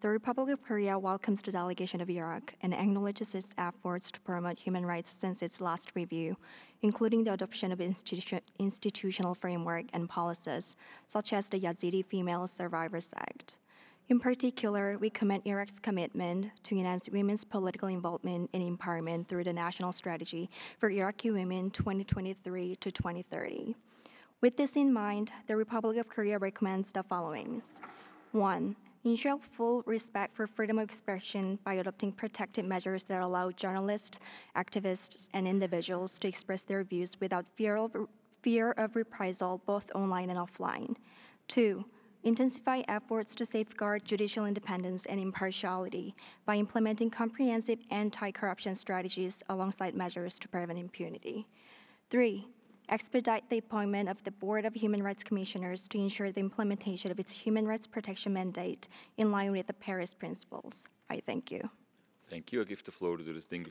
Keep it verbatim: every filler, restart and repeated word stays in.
the Republic of Korea welcomes the delegation of Iraq and acknowledges its efforts to promote human rights since its last review, including the adoption of institu- institutional framework and policies, such as the Yazidi Female Survivors Act. In particular, we commend Iraq's commitment to enhance women's political involvement and empowerment through the National Strategy for Iraqi Women twenty twenty-three to twenty thirty. With this in mind, the Republic of Korea recommends the following. One, ensure full respect for freedom of expression by adopting protective measures that allow journalists, activists, and individuals to express their views without fear of, fear of reprisal both online and offline. Two, intensify efforts to safeguard judicial independence and impartiality by implementing comprehensive anti-corruption strategies alongside measures to prevent impunity. Three, expedite the appointment of the Board of Human Rights Commissioners to ensure the implementation of its human rights protection mandate in line with the Paris Principles. I thank you. Thank you. I give the floor to the distinguished